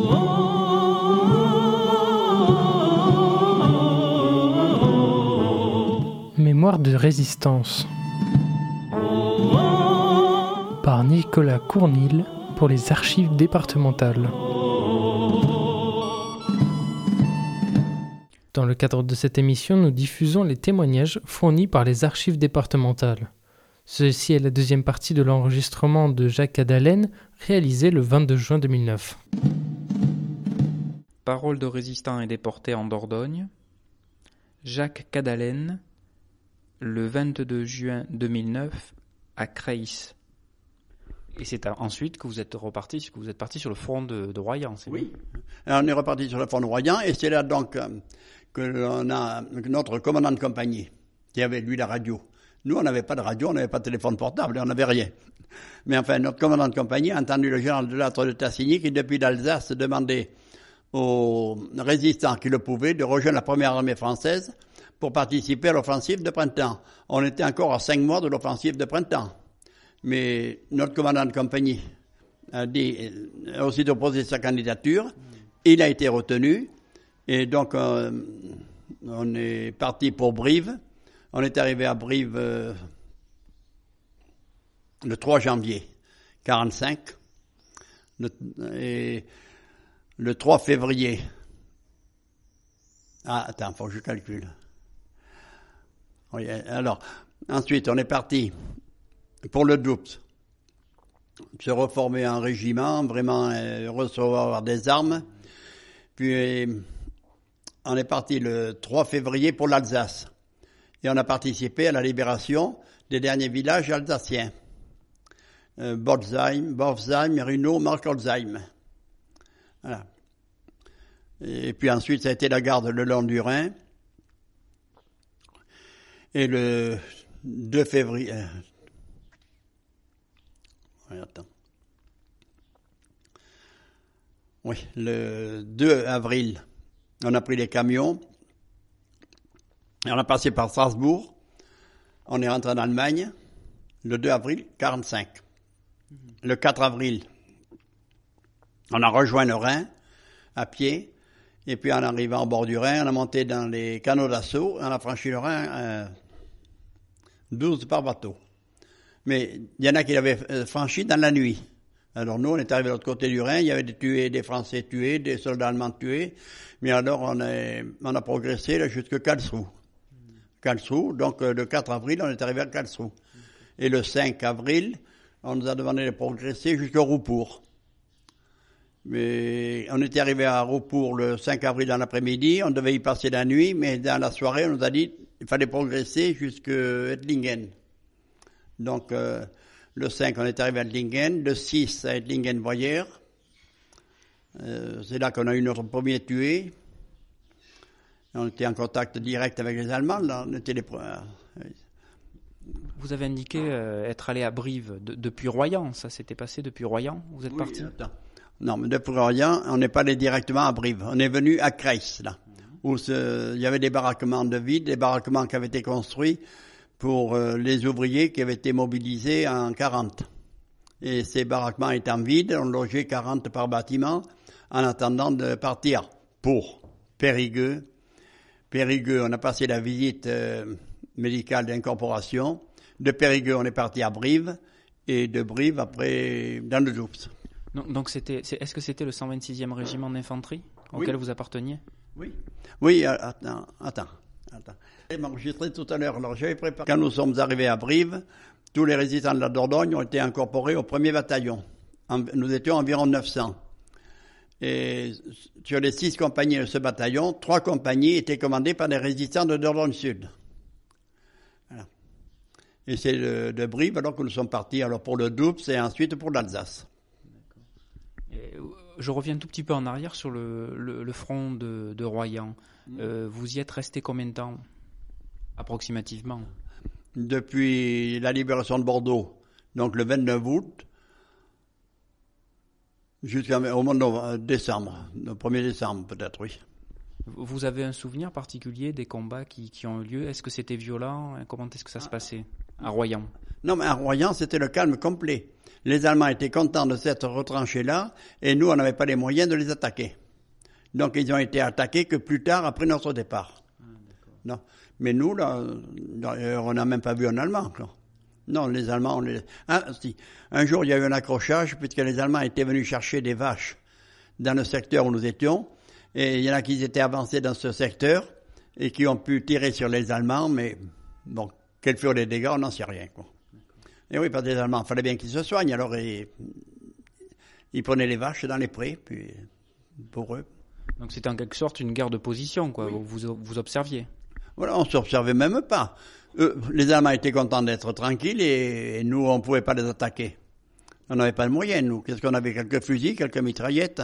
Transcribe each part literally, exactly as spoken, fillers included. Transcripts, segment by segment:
Mémoire de résistance par Nicolas Cournil pour les archives départementales. Dans le cadre de cette émission, nous diffusons les témoignages fournis par les archives départementales. Ceci est la deuxième partie de l'enregistrement de Jacques Cadalen, réalisé le vingt-deux juin deux mille neuf. Parole de résistants et déportés en Dordogne. Jacques Cadalen, le vingt-deux juin deux mille neuf, à Creys. Et c'est ensuite que vous êtes reparti, que vous êtes parti sur le front de, de Royan, c'est oui. Alors on est reparti sur le front de Royan, et c'est là donc euh, que l'on a notre commandant de compagnie, qui avait lui la radio. Nous, on n'avait pas de radio, on n'avait pas de téléphone portable, on n'avait rien. Mais enfin, notre commandant de compagnie a entendu le général de Lattre de Tassigny qui, depuis l'Alsace, demandait aux résistants qui le pouvaient de rejoindre la première armée française pour participer à l'offensive de printemps. On était encore à cinq mois de l'offensive de printemps. Mais notre commandant de compagnie a dit, a aussi déposé sa candidature. Il a été retenu. Et donc, euh, on est parti pour Brive. On est arrivé à Brive euh, le trois janvier quarante-cinq. Le, et le trois février. Ah, attends, faut que je calcule. Oui, alors, ensuite, on est parti pour le Doubs, se reformer en régiment, vraiment euh, recevoir des armes. Puis, euh, on est parti le trois février pour l'Alsace. Et on a participé à la libération des derniers villages alsaciens. Euh, Botzheim, Bofsheim, Runo, Markolsheim. Voilà. Et puis ensuite, ça a été la garde le long du Rhin. Et le deux février... Euh, oui, attends. Oui, le deux avril, on a pris les camions. Et on a passé par Strasbourg. On est rentré en Allemagne. Le deux avril, quarante-cinq. Le quatre avril, on a rejoint le Rhin à pied. Et puis en arrivant au bord du Rhin, on a monté dans les canaux d'assaut. On a franchi le Rhin euh, douze par bateau. Mais il y en a qui l'avaient franchi dans la nuit. Alors nous, on est arrivé de l'autre côté du Rhin. Il y avait des tués, des Français tués, des soldats allemands tués. Mais alors on, est, on a progressé là, jusqu'à Karlsruhe. Karlsruhe, donc euh, le quatre avril, on est arrivé à Karlsruhe. Et le cinq avril, on nous a demandé de progresser jusqu'à Roupour. Mais on était arrivé à Roupour le cinq avril dans l'après-midi, on devait y passer la nuit, mais dans la soirée, on nous a dit qu'il fallait progresser jusqu'à Ettlingen. Donc euh, le cinq, on est arrivé à Ettlingen, le six à Ettlingen-Voyères. Euh, c'est là qu'on a eu notre premier tué. On était en contact direct avec les Allemands, là, on était les premiers. Vous avez indiqué euh, être allé à Brive de, depuis Royan, ça s'était passé depuis Royan, vous êtes oui, parti attends. Non, mais depuis Royan, on n'est pas allé directement à Brive. On est venu à Creys, là, où ce, il y avait des baraquements de vide, des baraquements qui avaient été construits pour euh, les ouvriers qui avaient été mobilisés en quarante. Et ces baraquements étant vides, on logeait quarante par bâtiment en attendant de partir pour Périgueux. Périgueux, on a passé la visite euh, médicale d'incorporation. De Périgueux, on est parti à Brive. Et de Brive, après, dans le Doubs. Donc, donc c'était, c'est, est-ce que c'était le cent vingt-sixième régiment d'infanterie auquel oui. vous apparteniez? Oui. Oui, attends, attends, attends. Je m'ai enregistré tout à l'heure. Alors, j'avais préparé. Quand nous sommes arrivés à Brive, tous les résistants de la Dordogne ont été incorporés au premier bataillon. En, nous étions environ neuf cents. Et sur les six compagnies de ce bataillon, trois compagnies étaient commandées par des résistants de Dordogne Sud. Voilà. Et c'est de, de Brive alors que nous sommes partis alors pour le Doubs et ensuite pour l'Alsace. Et je reviens un tout petit peu en arrière sur le, le, le front de, de Royan. Mmh. Euh, vous y êtes resté combien de temps, approximativement? Depuis la libération de Bordeaux, donc le vingt-neuf août, jusqu'au mois de décembre, le premier décembre peut-être, oui. Vous avez un souvenir particulier des combats qui, qui ont eu lieu? Est-ce que c'était violent? Comment est-ce que ça se passait à Royan? Non, mais à Royan, c'était le calme complet. Les Allemands étaient contents de s'être retranchés là, et nous, on n'avait pas les moyens de les attaquer. Donc, ils ont été attaqués que plus tard, après notre départ. Ah, non. Mais nous, là, on n'a même pas vu un Allemand, là. Non, les Allemands, on les... Ah, si. Un jour, il y a eu un accrochage, puisque les Allemands étaient venus chercher des vaches dans le secteur où nous étions, et il y en a qui étaient avancés dans ce secteur, et qui ont pu tirer sur les Allemands, mais bon, quels furent les dégâts, on n'en sait rien, quoi. Et oui, parce que les Allemands, il fallait bien qu'ils se soignent, alors ils, ils prenaient les vaches dans les prés, puis pour eux. Donc c'était en quelque sorte une guerre de position, quoi. Oui. Vous, vous observiez. Voilà, on ne s'observait même pas. Eux, les Allemands étaient contents d'être tranquilles et, et nous, on ne pouvait pas les attaquer. On n'avait pas de moyens, nous. Qu'est-ce qu'on avait? Quelques fusils, quelques mitraillettes,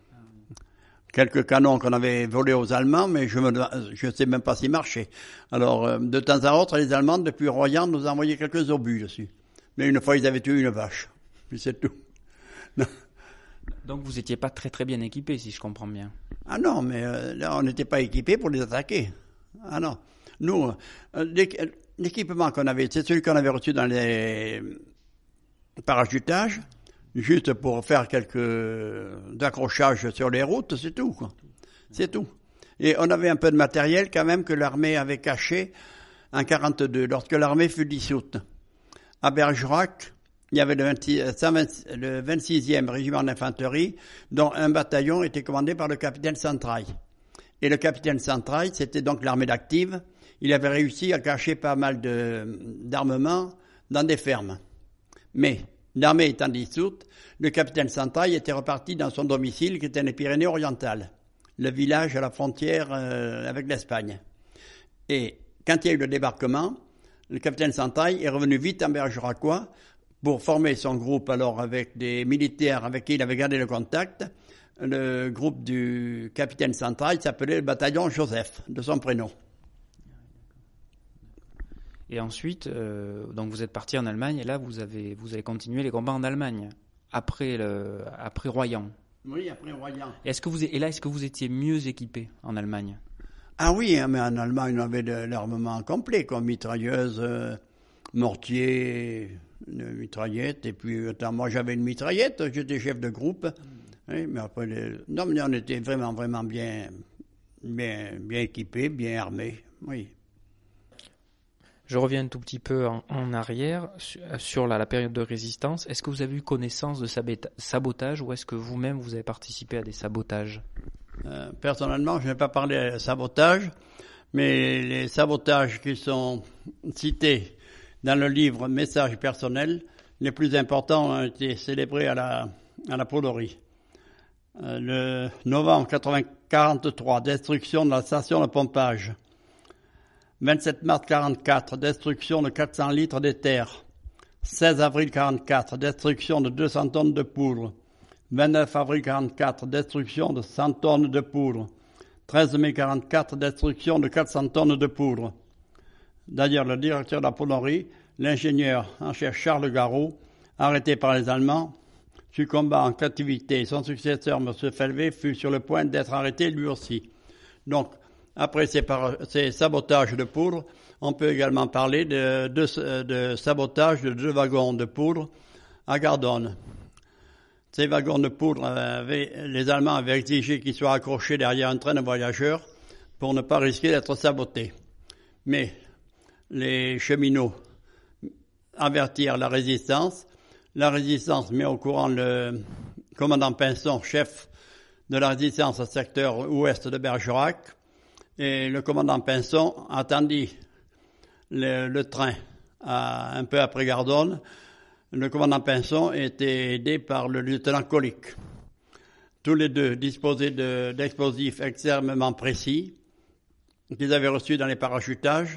quelques canons qu'on avait volés aux Allemands, mais je ne sais même pas s'ils marchaient. Alors, euh, de temps à autre, les Allemands, depuis Royan, nous envoyaient quelques obus dessus. Mais une fois, ils avaient tué une vache. Puis c'est tout. Non. Donc vous n'étiez pas très très bien équipés, si je comprends bien. Ah non, mais euh, là, on n'était pas équipés pour les attaquer. Ah non. Nous, euh, l'équipement qu'on avait, c'est celui qu'on avait reçu dans les parachutages, juste pour faire quelques accrochages sur les routes, c'est tout, quoi. C'est tout. Et on avait un peu de matériel quand même que l'armée avait caché en quarante-deux, lorsque l'armée fut dissoute. À Bergerac, il y avait le, vingt, le vingt-sixième régiment d'infanterie, dont un bataillon était commandé par le capitaine Santraille. Et le capitaine Santraille, c'était donc l'armée d'active. Il avait réussi à cacher pas mal de, d'armements dans des fermes. Mais, l'armée étant dissoute, le capitaine Santraille était reparti dans son domicile, qui était les Pyrénées-Orientales, le village à la frontière euh, avec l'Espagne. Et quand il y a eu le débarquement, le capitaine Santraille est revenu vite en Bergeracois pour former son groupe alors avec des militaires avec qui il avait gardé le contact. Le groupe du capitaine Santraille s'appelait le bataillon Joseph, de son prénom. Et ensuite, euh, donc vous êtes parti en Allemagne et là vous avez vous avez continué les combats en Allemagne après le après Royan. Oui, après Royan. Et est-ce que vous et là est-ce que vous étiez mieux équipé en Allemagne? Ah oui, mais en Allemagne on avait de l'armement complet, comme mitrailleuse, euh, mortier, mitraillette, et puis attends, moi j'avais une mitraillette, j'étais chef de groupe. Oui, mais après les... non, mais on était vraiment vraiment bien bien bien équipés, bien armés. Oui. Je reviens un tout petit peu en, en arrière sur, sur la, la période de résistance. Est-ce que vous avez eu connaissance de sabotage ou est-ce que vous-même vous avez participé à des sabotages? euh, Personnellement, je n'ai pas parlé de sabotage, mais les sabotages qui sont cités dans le livre Messages personnels, les plus importants ont été célébrés à la, à la Polerie. Euh, le novembre quarante-trois, destruction de la station de pompage. vingt-sept mars quarante-quatre, destruction de quatre cents litres d'éther. seize avril quarante-quatre, destruction de deux cents tonnes de poudre. vingt-neuf avril quarante-quatre, destruction de cent tonnes de poudre. treize mai quarante-quatre, destruction de quatre cents tonnes de poudre. D'ailleurs, le directeur de la Polerie, l'ingénieur en chef Charles Garot, arrêté par les Allemands, succomba en captivité. Son successeur, M. Felvé, fut sur le point d'être arrêté lui aussi. Donc, après ces, par... ces sabotages de poudre, on peut également parler de, de, de sabotage de deux wagons de poudre à Gardonne. Ces wagons de poudre, avaient, les Allemands avaient exigé qu'ils soient accrochés derrière un train de voyageurs pour ne pas risquer d'être sabotés. Mais les cheminots avertirent la résistance. La résistance met au courant le commandant Pinson, chef de la résistance au secteur ouest de Bergerac. Et le commandant Pinson attendit le, le train à, un peu après Gardonne. Le commandant Pinson était aidé par le lieutenant Colic. Tous les deux disposaient de, d'explosifs extrêmement précis qu'ils avaient reçus dans les parachutages.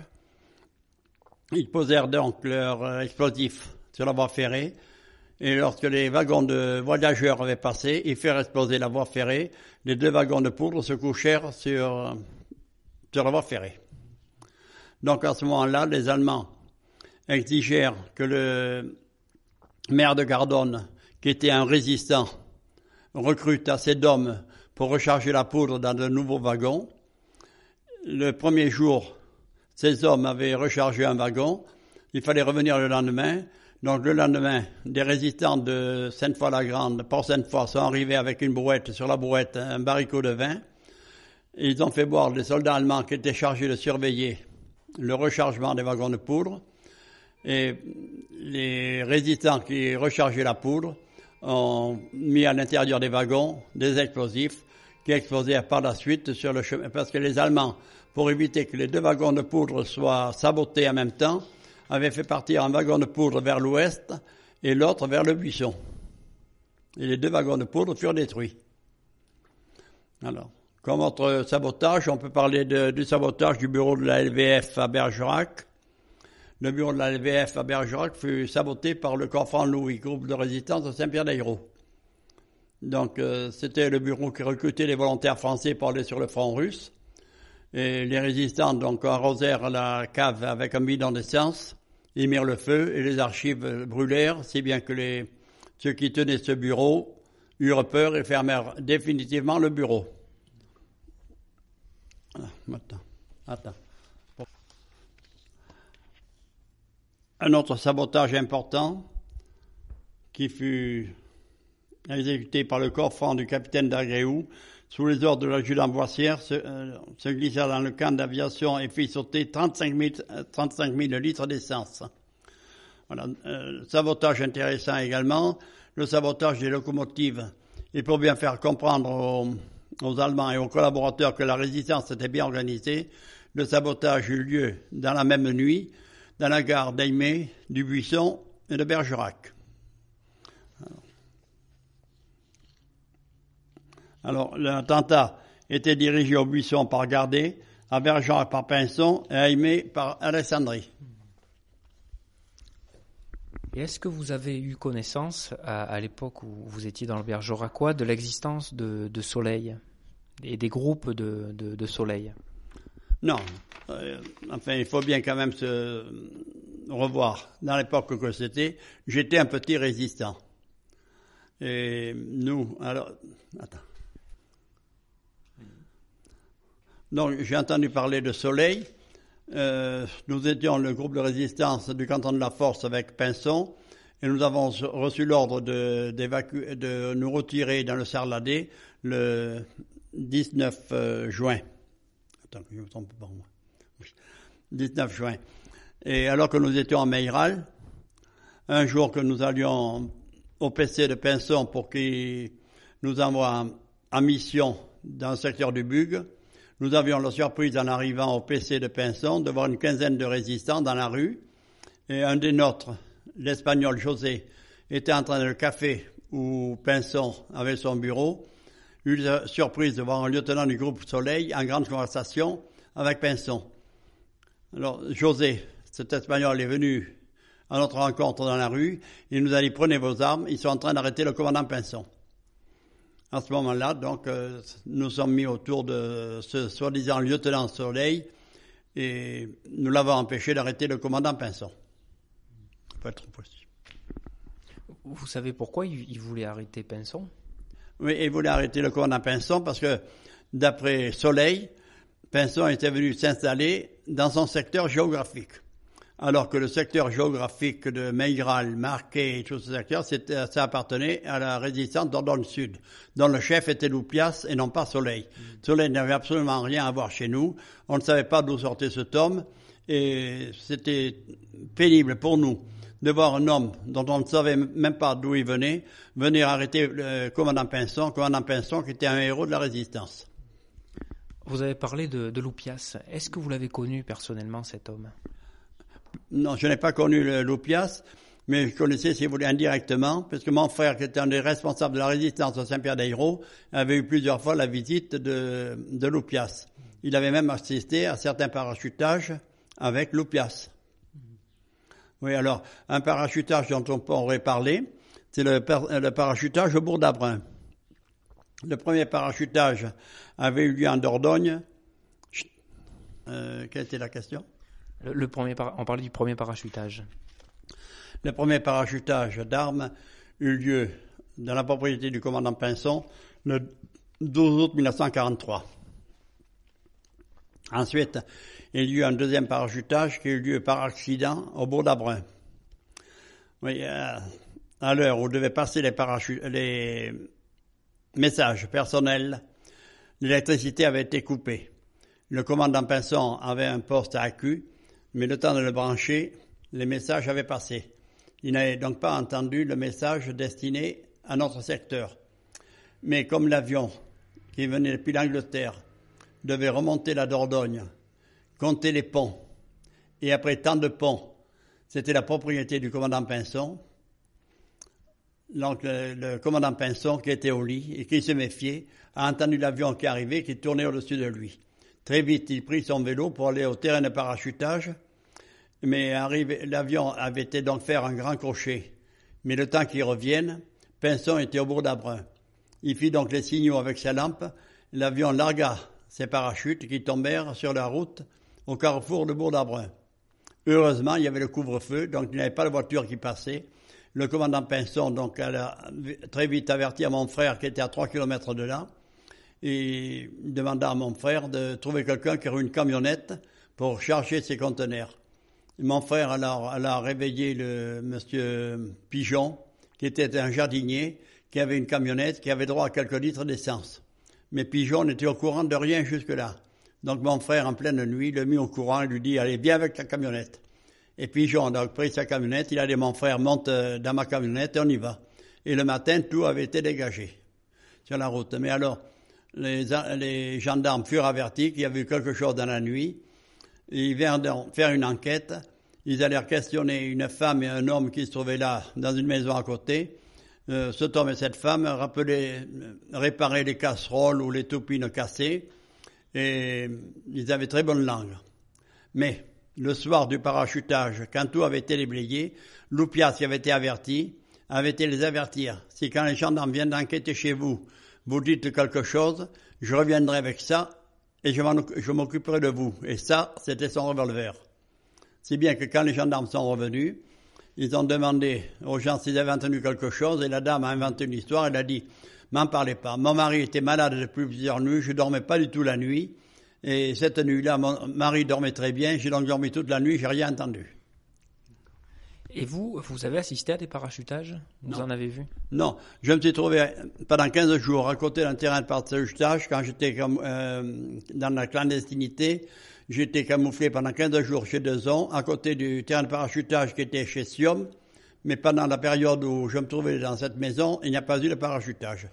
Ils posèrent donc leurs explosifs sur la voie ferrée. Et lorsque les wagons de voyageurs avaient passé, ils firent exploser la voie ferrée. Les deux wagons de poudre se couchèrent sur... sur la voie ferrée. Donc à ce moment-là, les Allemands exigèrent que le maire de Gardonne, qui était un résistant, recrute assez d'hommes pour recharger la poudre dans de nouveaux wagons. Le premier jour, ces hommes avaient rechargé un wagon Il fallait revenir le lendemain. Donc le lendemain, des résistants de Sainte-Foy-la-Grande, Port Sainte-Foy, sont arrivés avec une brouette, sur la brouette, un baricot de vin. Et ils ont fait boire les soldats allemands qui étaient chargés de surveiller le rechargement des wagons de poudre. Et les résistants qui rechargeaient la poudre ont mis à l'intérieur des wagons des explosifs qui explosèrent par la suite sur le chemin. Parce que les Allemands, pour éviter que les deux wagons de poudre soient sabotés en même temps, avaient fait partir un wagon de poudre vers l'ouest et l'autre vers le buisson. Et les deux wagons de poudre furent détruits. Alors, comme autre sabotage, on peut parler de, du sabotage du bureau de la L V F à Bergerac. Le bureau de la L V F à Bergerac fut saboté par le corps Franc-Louis, groupe de résistance de Saint-Pierre-d'Ayrault. Donc, euh, c'était le bureau qui recrutait les volontaires français pour aller sur le front russe. Et les résistants donc arrosèrent la cave avec un bidon d'essence, ils mirent le feu et les archives brûlèrent, si bien que les, ceux qui tenaient ce bureau eurent peur et fermèrent définitivement le bureau. Ah, maintenant, attends. Un autre sabotage important qui fut exécuté par le corps franc du capitaine d'Agréou, sous les ordres de l'adjudant Boissière, se, euh, se glissa dans le camp d'aviation et fit sauter trente-cinq mille litres d'essence. Voilà. Euh, sabotage intéressant également, le sabotage des locomotives. Et pour bien faire comprendre aux, aux Allemands et aux collaborateurs que la résistance était bien organisée, le sabotage eut lieu dans la même nuit, dans la gare d'Aimé, du Buisson et de Bergerac. Alors, l'attentat était dirigé au Buisson par Gardet, à Bergerac par Pinson et à Aimé par Alessandri. Et est-ce que vous avez eu connaissance, à, à l'époque où vous étiez dans le Bergeracois, de l'existence de, de Soleil et des groupes de, de, de Soleil? Non. Euh, enfin, il faut bien quand même se revoir. Dans l'époque que c'était, j'étais un petit résistant. Et nous, alors... Attends. Donc, j'ai entendu parler de Soleil. Euh, nous étions le groupe de résistance du canton de la Force avec Pinson et nous avons reçu l'ordre de, d'évacuer, de nous retirer dans le Sarladé le dix-neuf juin. Attends, je me trompe pas moi. Oui. dix-neuf juin. Et alors que nous étions en Meyral, un jour que nous allions au P C de Pinson pour qu'il nous envoie en mission dans le secteur du Bugue, nous avions la surprise en arrivant au P C de Pinson de voir une quinzaine de résistants dans la rue. Et un des nôtres, l'Espagnol José, était en train de le café où Pinson avait son bureau. Eu la surprise de voir un lieutenant du groupe Soleil en grande conversation avec Pinson. Alors José, cet Espagnol, est venu à notre rencontre dans la rue. Il nous a dit « Prenez vos armes, ils sont en train d'arrêter le commandant Pinson ». À ce moment-là, donc, euh, nous sommes mis autour de ce soi-disant lieutenant Soleil et nous l'avons empêché d'arrêter le commandant Pinson. Faut être précis. Vous savez pourquoi il, il voulait arrêter Pinson? Oui, il voulait arrêter le commandant Pinson parce que, d'après Soleil, Pinson était venu s'installer dans son secteur géographique. Alors que le secteur géographique de Meyral, Marquet et tous ces secteurs, ça appartenait à la résistance d'Ordonne Sud, dont le chef était Loupias et non pas Soleil. Mmh. Soleil n'avait absolument rien à voir chez nous. On ne savait pas d'où sortait cet homme et c'était pénible pour nous de voir un homme dont on ne savait même pas d'où il venait, venir arrêter le commandant Pinson, commandant Pinson qui était un héros de la résistance. Vous avez parlé de, de Loupias. Est-ce que vous l'avez connu personnellement, cet homme? Non, je n'ai pas connu le Loupias, mais je connaissais, si vous voulez, indirectement, parce que mon frère, qui était un des responsables de la résistance à Saint-Pierre-d'Ayrault, avait eu plusieurs fois la visite de, de Loupias. Il avait même assisté à certains parachutages avec Loupias. Oui, alors, un parachutage dont on pourrait parler, c'est le, le parachutage au Bourg-d'Abrun. Le premier parachutage avait eu lieu en Dordogne. Euh, quelle était la question ? Le, le premier, on parlait du premier parachutage. Le premier parachutage d'armes eut lieu dans la propriété du commandant Pinson le douze août mille neuf cent quarante-trois. Ensuite, il y a eu un deuxième parachutage qui a eu lieu par accident au bourg d'Abrun. Oui, euh, à l'heure où devaient passer les, parachutes, les messages personnels, l'électricité avait été coupée. Le commandant Pinson avait un poste à Accu, mais le temps de le brancher, les messages avaient passé. Il n'avait donc pas entendu le message destiné à notre secteur. Mais comme l'avion qui venait depuis l'Angleterre devait remonter la Dordogne, compter les ponts, et après tant de ponts, c'était la propriété du commandant Pinson. Donc le, le commandant Pinson, qui était au lit et qui se méfiait, a entendu l'avion qui arrivait, qui tournait au-dessus de lui. Très vite, il prit son vélo pour aller au terrain de parachutage, mais arrivé, l'avion avait été donc faire un grand crochet. Mais le temps qu'il revienne, Pinson était au bourg d'Abrun. Il fit donc les signaux avec sa lampe. L'avion largua ses parachutes qui tombèrent sur la route au carrefour de bourg d'Abrun. Heureusement, il y avait le couvre-feu, donc il n'y avait pas de voiture qui passait. Le commandant Pinson donc, a très vite averti à mon frère qui était à trois kilomètres de là, et demanda à mon frère de trouver quelqu'un qui aurait une camionnette pour charger ses conteneurs. Mon frère alors, alors a réveillé le monsieur Pigeon, qui était un jardinier, qui avait une camionnette, qui avait droit à quelques litres d'essence. Mais Pigeon n'était au courant de rien jusque-là. Donc mon frère, en pleine nuit, le mit au courant et lui dit « Allez, viens avec ta camionnette ». Et Pigeon a donc pris sa camionnette, il a dit « Mon frère, monte dans ma camionnette et on y va ». Et le matin, tout avait été dégagé sur la route. Mais alors, les, les gendarmes furent avertis qu'il y avait eu quelque chose dans la nuit. Ils vinrent donc faire une enquête. Ils allèrent questionner une femme et un homme qui se trouvaient là, dans une maison à côté. Euh, cet homme et cette femme rappelaient, réparaient les casseroles ou les toupines cassées. Et ils avaient très bonne langue. Mais le soir du parachutage, quand tout avait été déblayé, Loupias, qui avait été averti, avait été les avertir. Si quand les gendarmes viennent d'enquêter chez vous, vous dites quelque chose, je reviendrai avec ça et je, je m'occuperai de vous. Et ça, c'était son revolver. Si bien que quand les gendarmes sont revenus, ils ont demandé aux gens s'ils avaient entendu quelque chose et la dame a inventé une histoire, elle a dit « M'en parlez pas, mon mari était malade depuis plusieurs nuits, je dormais pas du tout la nuit et cette nuit-là, mon mari dormait très bien, j'ai donc dormi toute la nuit, j'ai rien entendu. » Et vous, vous avez assisté à des parachutages? Vous Non. en avez vu? Non, je me suis trouvé pendant quinze jours à côté d'un terrain de parachutage quand j'étais comme, euh, dans la clandestinité. J'étais camouflé pendant quinze jours chez Dezon, à côté du terrain de parachutage qui était chez Siom. Mais pendant la période où je me trouvais dans cette maison, il n'y a pas eu de parachutage.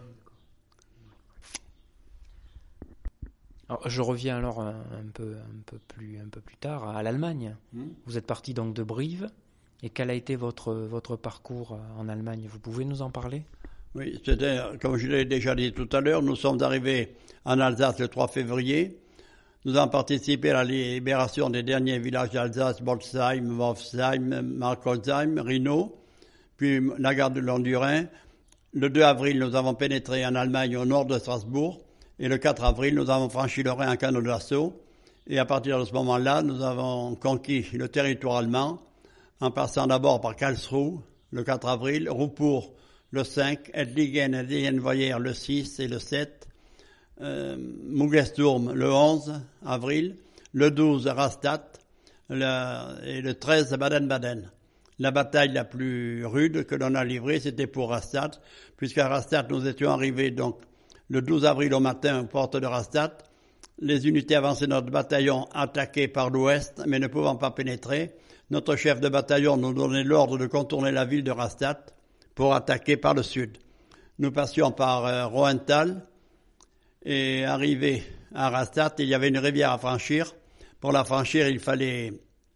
Alors, je reviens alors un, un, peu, un, peu plus, un peu plus tard à l'Allemagne. Mmh. Vous êtes parti donc de Brive. Et quel a été votre, votre parcours en Allemagne? Vous pouvez nous en parler? Oui, c'était, comme je l'ai déjà dit tout à l'heure, nous sommes arrivés en Alsace le trois février. Nous avons participé à la libération des derniers villages d'Alsace, Bolsheim, Wolfsheim, Markolsheim, Rhino, puis la gare de long du Rhin. Le deux avril, nous avons pénétré en Allemagne au nord de Strasbourg. Et le quatre avril, nous avons franchi le Rhin en canot d'assaut. Et à partir de ce moment-là, nous avons conquis le territoire allemand, en passant d'abord par Karlsruhe, le quatre avril, Ruppur, le cinq, Edlingen et Dienvoyer, le six et le sept, euh, Mugesturm, le onze avril, le douze, Rastatt, le, et le treize, Baden-Baden. La bataille la plus rude que l'on a livrée, c'était pour Rastatt, puisqu'à Rastatt, nous étions arrivés donc le douze avril au matin aux portes de Rastatt. Les unités avancées de notre bataillon attaquées par l'ouest, mais ne pouvant pas pénétrer. Notre chef de bataillon nous donnait l'ordre de contourner la ville de Rastatt pour attaquer par le sud. Nous passions par euh, Rohenthal et arrivés à Rastatt, il y avait une rivière à franchir. Pour la franchir, il fallait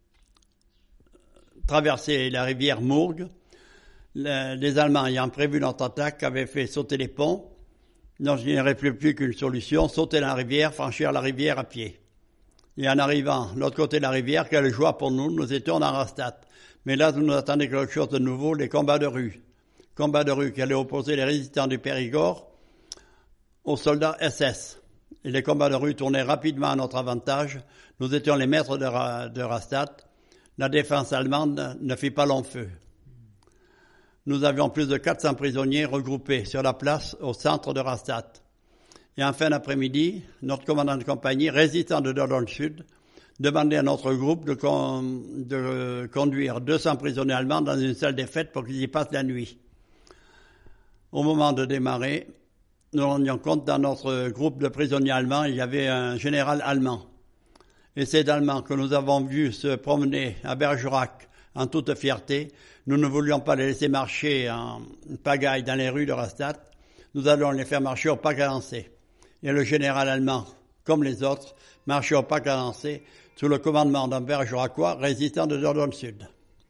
traverser la rivière Mourgue. Le, les Allemands ayant prévu notre attaque avaient fait sauter les ponts. Donc il n'y aurait plus, plus qu'une solution, sauter la rivière, franchir la rivière à pied. Et en arrivant de l'autre côté de la rivière, quelle joie pour nous, nous étions dans Rastatt. Mais là, nous nous attendait quelque chose de nouveau, les combats de rue. Combats de rue qui allaient opposer les résistants du Périgord aux soldats S S. Et les combats de rue tournaient rapidement à notre avantage. Nous étions les maîtres de, Ra- de Rastatt. La défense allemande ne fit pas long feu. Nous avions plus de quatre cents prisonniers regroupés sur la place au centre de Rastatt. Et en fin d'après-midi, notre commandant de compagnie, résistant de Dordogne Sud, demandait à notre groupe de, con, de conduire deux cents prisonniers allemands dans une salle des fêtes pour qu'ils y passent la nuit. Au moment de démarrer, nous nous rendions compte dans notre groupe de prisonniers allemands, il y avait un général allemand. Et ces Allemands que nous avons vus se promener à Bergerac en toute fierté, nous ne voulions pas les laisser marcher en pagaille dans les rues de Rastatt, nous allons les faire marcher au pas cadencé. Et le général allemand, comme les autres, marchait au pas cadencé sous le commandement d'un Bergeracois résistant de Dordogne Sud.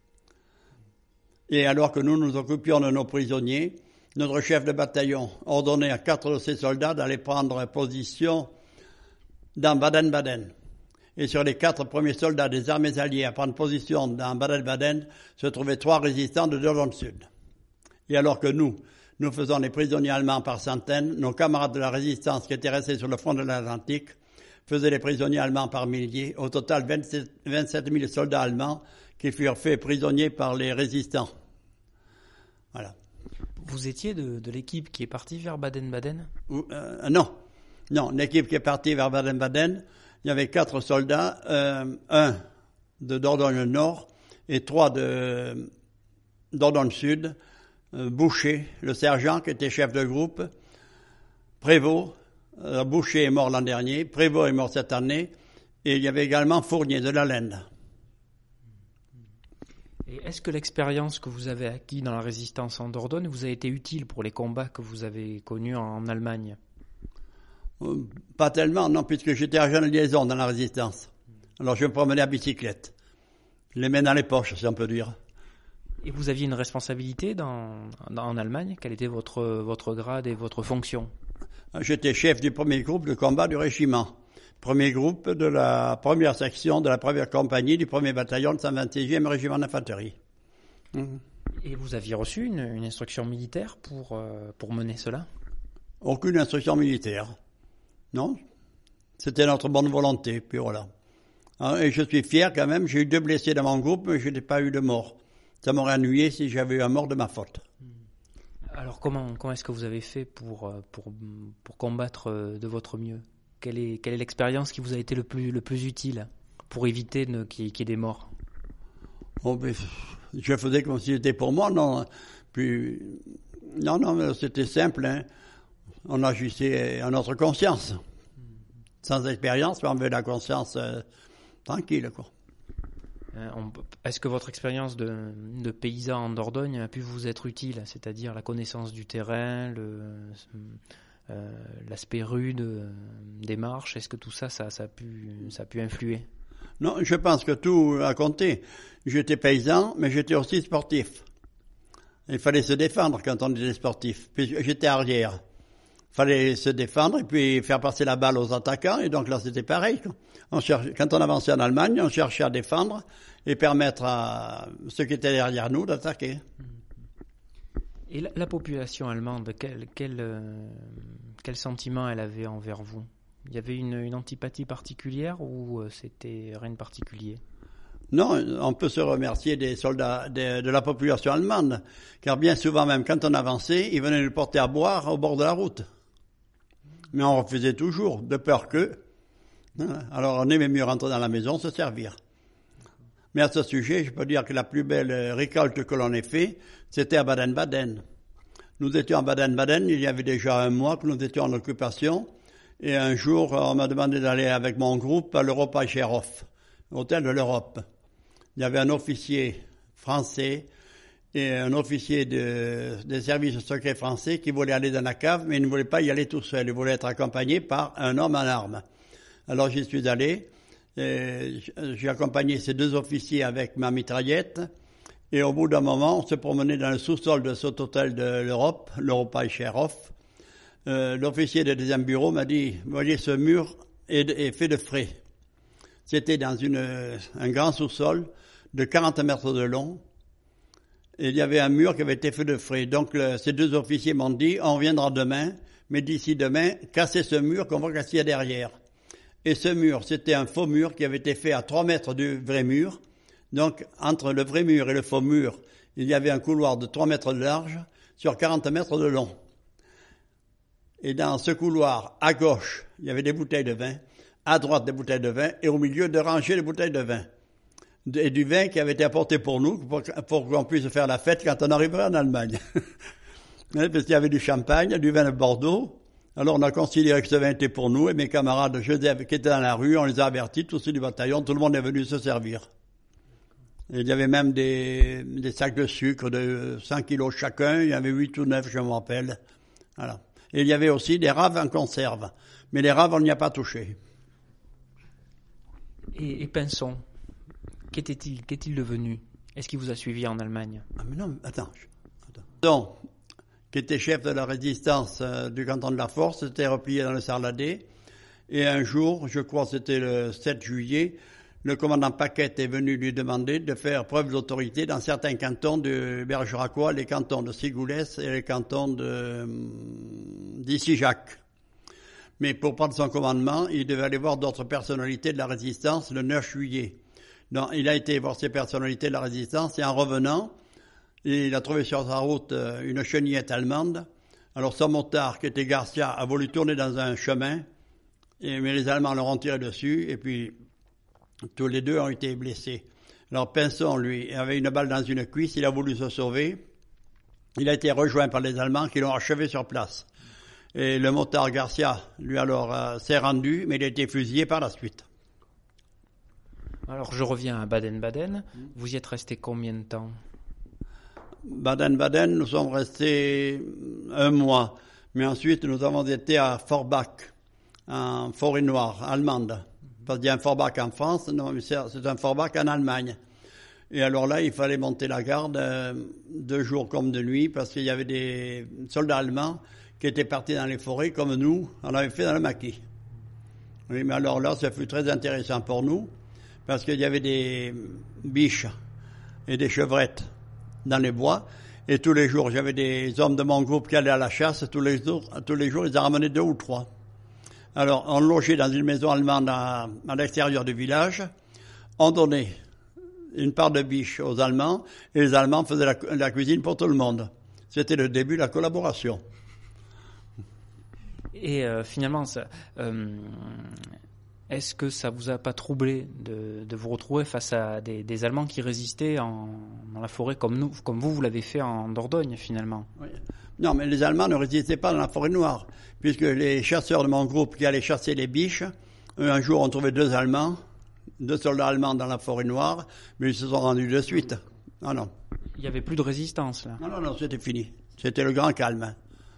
Et alors que nous nous occupions de nos prisonniers, notre chef de bataillon ordonnait à quatre de ses soldats d'aller prendre position dans Baden-Baden. Et sur les quatre premiers soldats des armées alliées à prendre position dans Baden-Baden, se trouvaient trois résistants de Dordogne Sud. Et alors que nous, nous faisons les prisonniers allemands par centaines, nos camarades de la résistance qui étaient restés sur le front de l'Atlantique faisaient les prisonniers allemands par milliers. Au total, vingt-sept mille soldats allemands qui furent faits prisonniers par les résistants. Voilà. Vous étiez de, de l'équipe qui est partie vers Baden-Baden ? euh, Non, non, l'équipe qui est partie vers Baden-Baden, il y avait quatre soldats, euh, un de Dordogne Nord et trois de Dordogne Sud, euh, Boucher, le sergent qui était chef de groupe, Prévost, euh, Boucher est mort l'an dernier, Prévost est mort cette année, et il y avait également Fournier de la Lende. Et est-ce que l'expérience que vous avez acquise dans la résistance en Dordogne vous a été utile pour les combats que vous avez connus en Allemagne ? Pas tellement, non, puisque j'étais agent de liaison dans la résistance. Alors je me promenais à bicyclette. Les mains dans les poches, si on peut dire. Et vous aviez une responsabilité dans, dans, en Allemagne ? Quel était votre, votre grade et votre fonction ? J'étais chef du premier groupe de combat du régiment. Premier groupe de la première section de la première compagnie du premier bataillon de cent vingt-sixième régiment d'infanterie. Mmh. Et vous aviez reçu une, une instruction militaire pour, euh, pour mener cela ? Aucune instruction militaire. Non, c'était notre bonne volonté, puis voilà. Et je suis fier quand même, j'ai eu deux blessés dans mon groupe, mais je n'ai pas eu de mort. Ça m'aurait ennuyé si j'avais eu un mort de ma faute. Alors comment, comment est-ce que vous avez fait pour, pour, pour combattre de votre mieux ? Quelle est, quelle est l'expérience qui vous a été le plus, le plus utile pour éviter de, qu'il, qu'il y ait des morts ? Oh, ben, je faisais comme si c'était pour moi, non. Puis, non, non, c'était simple, hein. On agissait à notre conscience. Sans expérience, mais on avait la conscience euh, tranquille, quoi. Euh, on, est-ce que votre expérience de, de paysan en Dordogne a pu vous être utile ? C'est-à-dire la connaissance du terrain, le, euh, l'aspect rude euh, des marches, est-ce que tout ça, ça, ça, a pu, ça a pu influer ? Non, je pense que tout a compté. J'étais paysan, mais j'étais aussi sportif. Il fallait se défendre quand on était sportif. Puis j'étais arrière. Il fallait se défendre et puis faire passer la balle aux attaquants. Et donc là, c'était pareil. On cherche, quand on avançait en Allemagne, on cherchait à défendre et permettre à ceux qui étaient derrière nous d'attaquer. Et la, la population allemande, quel, quel, euh, quel sentiment elle avait envers vous ? Il y avait une, une antipathie particulière ou euh, c'était rien de particulier ? Non, on peut se remercier des soldats de, de la population allemande, car bien souvent même quand on avançait, ils venaient nous porter à boire au bord de la route. Mais on refusait toujours, de peur qu'eux. Alors on aimait mieux rentrer dans la maison, se servir. Mais à ce sujet, je peux dire que la plus belle récolte que l'on ait fait, c'était à Baden-Baden. Nous étions à Baden-Baden, il y avait déjà un mois que nous étions en occupation, et un jour, on m'a demandé d'aller avec mon groupe à l'Europa-Cherhof, hôtel de l'Europe. Il y avait un officier français et un officier de, des services secrets français qui voulait aller dans la cave, mais il ne voulait pas y aller tout seul. Il voulait être accompagné par un homme en armes. Alors j'y suis allé. Et j'ai accompagné ces deux officiers avec ma mitraillette. Et au bout d'un moment, on se promenait dans le sous-sol de cet hôtel de l'Europe, l'Europa-Cherhof. Euh, l'officier du deuxième bureau m'a dit, voyez, ce mur est, est fait de frais. C'était dans une, un grand sous-sol de quarante mètres de long. Et il y avait un mur qui avait été fait de frais. Donc le, ces deux officiers m'ont dit, on reviendra demain, mais d'ici demain, cassez ce mur qu'on va casser derrière. Et ce mur, c'était un faux mur qui avait été fait à trois mètres du vrai mur. Donc entre le vrai mur et le faux mur, il y avait un couloir de trois mètres de large sur quarante mètres de long. Et dans ce couloir, à gauche, il y avait des bouteilles de vin, à droite des bouteilles de vin, et au milieu de rangées de bouteilles de vin. Et du vin qui avait été apporté pour nous, pour, pour qu'on puisse faire la fête quand on arriverait en Allemagne. Parce qu'il y avait du champagne, du vin de Bordeaux. Alors on a considéré que ce vin était pour nous, et mes camarades Joseph qui étaient dans la rue, on les a avertis, tous ceux du bataillon, tout le monde est venu se servir. Et il y avait même des, des sacs de sucre de cent kilos chacun, il y avait huit ou neuf, je me rappelle. Voilà. Et il y avait aussi des raves en conserve. Mais les raves, on n'y a pas touché. Et, et Pinson, qu'était-il, qu'est-il devenu? Est-ce qu'il vous a suivi en Allemagne? Ah mais non, attends. attends. Donc, qui était chef de la résistance euh, du canton de la Force, s'était replié dans le Sarladais. Et un jour, je crois que c'était le sept juillet, le commandant Paquette est venu lui demander de faire preuve d'autorité dans certains cantons de Bergeracois, les cantons de Sigoulès et les cantons de d'Issy-Jacques. Mais pour prendre son commandement, il devait aller voir d'autres personnalités de la résistance le neuf juillet. Donc, il a été voir ces personnalités de la résistance et en revenant, il a trouvé sur sa route une chenillette allemande. Alors son motard, qui était Garcia, a voulu tourner dans un chemin, et, mais les Allemands leur ont tiré dessus et puis tous les deux ont été blessés. Alors Pinson, lui, avait une balle dans une cuisse, il a voulu se sauver. Il a été rejoint par les Allemands qui l'ont achevé sur place. Et le motard Garcia, lui alors, euh, s'est rendu, mais il a été fusillé par la suite. Alors je reviens à Baden-Baden. Vous y êtes resté combien de temps? Baden-Baden, nous sommes restés un mois. Mais ensuite, nous avons été à Forbach, en Forêt-Noire, allemande. Parce qu'il y a un Forbach en France, non, mais c'est un Forbach en Allemagne. Et alors là, il fallait monter la garde euh, de jour comme de nuit, parce qu'il y avait des soldats allemands qui étaient partis dans les forêts, comme nous, on avait fait dans le maquis. Oui, mais alors là, ça fut très intéressant pour nous, parce qu'il y avait des biches et des chevrettes dans les bois, et tous les jours, j'avais des hommes de mon groupe qui allaient à la chasse, tous les jours, tous les jours, ils en ramenaient deux ou trois. Alors, on logeait dans une maison allemande à, à l'extérieur du village. On donnait une part de biche aux Allemands et les Allemands faisaient la, la cuisine pour tout le monde. C'était le début de la collaboration. Et euh, finalement, ça, euh, est-ce que ça vous a pas troublé de, de vous retrouver face à des, des Allemands qui résistaient en, dans la forêt comme nous, comme vous, vous l'avez fait en Dordogne finalement? Oui. Non, mais les Allemands ne résistaient pas dans la forêt noire, puisque les chasseurs de mon groupe qui allaient chasser les biches, un jour on trouvait deux Allemands, deux soldats allemands dans la forêt noire, mais ils se sont rendus de suite. Ah non. Il n'y avait plus de résistance là? Non, non, non, c'était fini. C'était le grand calme.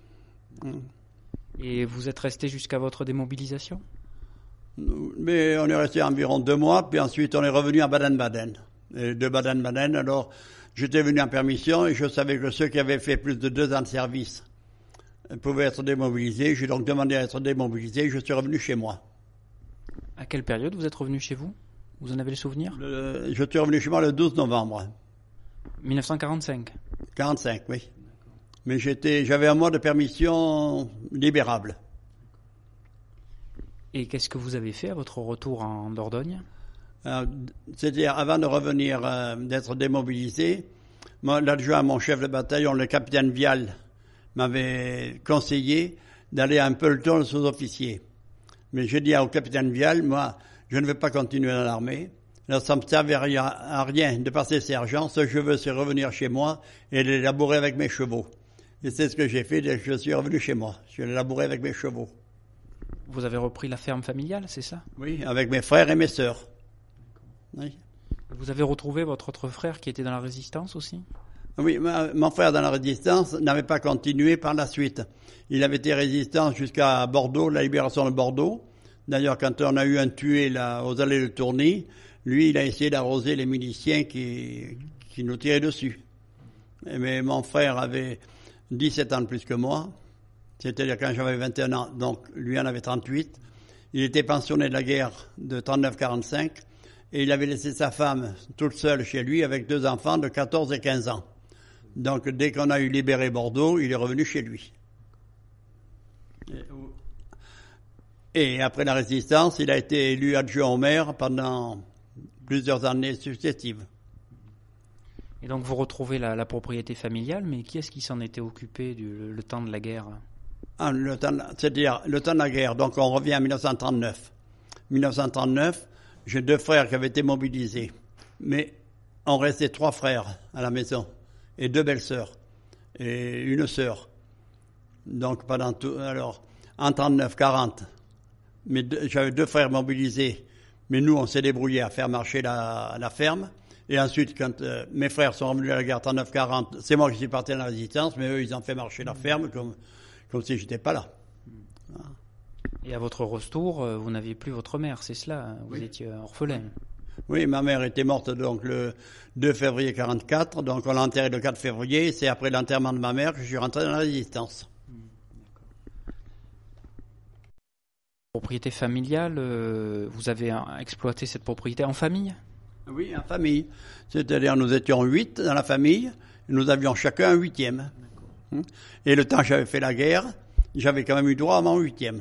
Et vous êtes resté jusqu'à votre démobilisation? Mais on est resté environ deux mois, puis ensuite on est revenu à Baden-Baden. Et de Baden-Baden, alors j'étais venu en permission et je savais que ceux qui avaient fait plus de deux ans de service pouvaient être démobilisés. J'ai donc demandé à être démobilisé et je suis revenu chez moi. À quelle période vous êtes revenu chez vous? Vous en avez le souvenir? le, Je suis revenu chez moi le douze novembre. mille neuf cent quarante-cinq? quarante-cinq, oui. Mais j'étais, j'avais un mois de permission libérable. Et qu'est-ce que vous avez fait à votre retour en Dordogne? euh, C'est-à-dire, avant de revenir, euh, d'être démobilisé, moi, l'adjoint à mon chef de bataillon, le capitaine Vial, m'avait conseillé d'aller à un peloton de sous-officiers. Mais j'ai dit au capitaine Vial, moi, je ne vais pas continuer dans l'armée. Là, ça ne me servait à rien de passer sergent. Ce que je veux, c'est revenir chez moi et les labourer avec mes chevaux. Et c'est ce que j'ai fait dès que je suis revenu chez moi. Je l'ai labouré avec mes chevaux. Vous avez repris la ferme familiale, c'est ça? Oui, avec mes frères et mes sœurs. Oui. Vous avez retrouvé votre autre frère qui était dans la résistance aussi? Oui, ma, mon frère dans la résistance n'avait pas continué par la suite. Il avait été résistant jusqu'à Bordeaux, la libération de Bordeaux. D'ailleurs, quand on a eu un tué là, aux allées de Tourny, lui, il a essayé d'arroser les miliciens qui, qui nous tiraient dessus. Mais mon frère avait dix-sept ans de plus que moi, c'est-à-dire quand j'avais vingt et un ans, donc lui en avait trente-huit. Il était pensionné de la guerre de trente-neuf quarante-cinq et il avait laissé sa femme toute seule chez lui avec deux enfants de quatorze et quinze ans. Donc dès qu'on a eu libéré Bordeaux, il est revenu chez lui. Et après la résistance, il a été élu adjoint au maire pendant plusieurs années successives. Et donc vous retrouvez la, la propriété familiale, mais qui est-ce qui s'en était occupé du, le, le temps de la guerre? Ah, le temps, c'est-à-dire le temps de la guerre. Donc on revient en mille neuf cent trente-neuf. mille neuf cent trente-neuf, j'ai deux frères qui avaient été mobilisés. Mais on restait trois frères à la maison et deux belles-sœurs et une sœur. Donc pendant tout, alors en trente-neuf quarante, mais deux, j'avais deux frères mobilisés, mais nous on s'est débrouillés à faire marcher la, la ferme. Et ensuite, quand euh, mes frères sont revenus à la guerre trente-neuf quarante, c'est moi qui suis parti dans la résistance, mais eux ils ont fait marcher la ferme comme comme si j'étais pas là. Et à votre retour, vous n'aviez plus votre mère, c'est cela? Vous oui. étiez orphelin. Oui, ma mère était morte donc le deux février quarante-quatre, donc on l'a enterrée le quatre février. C'est après l'enterrement de ma mère que je suis rentré dans la résistance. Propriété familiale, vous avez exploité cette propriété en famille? Oui, en famille. C'est-à-dire nous étions huit dans la famille, et nous avions chacun un huitième. Et le temps que j'avais fait la guerre, j'avais quand même eu droit à mon huitième.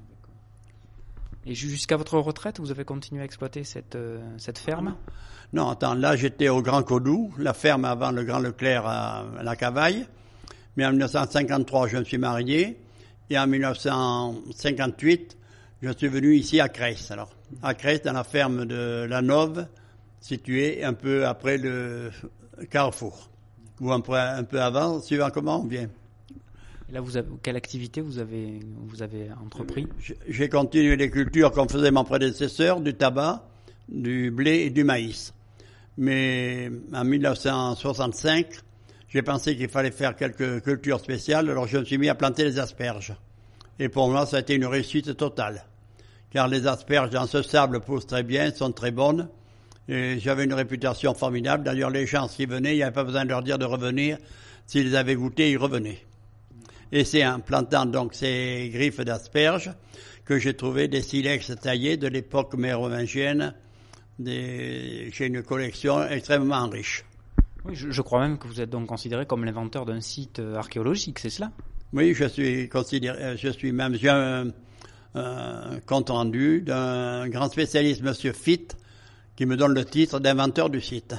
Et jusqu'à votre retraite, vous avez continué à exploiter cette, euh, cette ferme? Non, attends, là j'étais au Grand Codou, la ferme avant le Grand Leclerc à, à la Cavaille. Mais en mille neuf cent cinquante-trois, je me suis marié. Et en mille neuf cent cinquante-huit, je suis venu ici à Creysse. Alors, à Creysse, dans la ferme de La Nove, située un peu après le Carrefour. Ou un peu, un peu avant, suivant comment on vient. Et là, vous avez, quelle activité vous avez, vous avez entrepris? J'ai continué les cultures comme faisait mon prédécesseur, du tabac, du blé et du maïs. Mais en mille neuf cent soixante-cinq, j'ai pensé qu'il fallait faire quelques cultures spéciales, alors je me suis mis à planter les asperges. Et pour moi, ça a été une réussite totale. Car les asperges dans ce sable poussent très bien, sont très bonnes. Et j'avais une réputation formidable. D'ailleurs, les gens qui venaient, il n'y avait pas besoin de leur dire de revenir. S'ils les avaient goûtés, ils revenaient. Et c'est en plantant donc ces griffes d'asperges que j'ai trouvé des silex taillés de l'époque mérovingienne. Des... J'ai une collection extrêmement riche. Oui, je, je crois même que vous êtes donc considéré comme l'inventeur d'un site archéologique, c'est cela? Oui, je suis considéré, je suis même, j'ai un, un compte rendu d'un grand spécialiste, Monsieur Fitt, qui me donne le titre d'inventeur du site.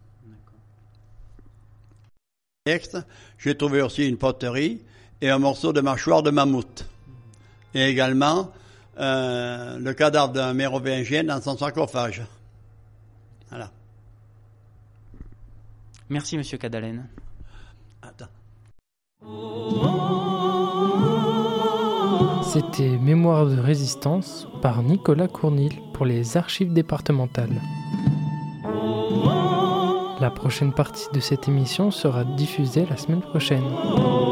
D'accord. J'ai trouvé aussi une poterie et un morceau de mâchoire de mammouth. Et également euh, le cadavre d'un mérovingien dans son sarcophage. Voilà. Merci, Monsieur Cadalen. Attends. C'était Mémoire de résistance par Nicolas Cournil pour les archives départementales. La prochaine partie de cette émission sera diffusée la semaine prochaine.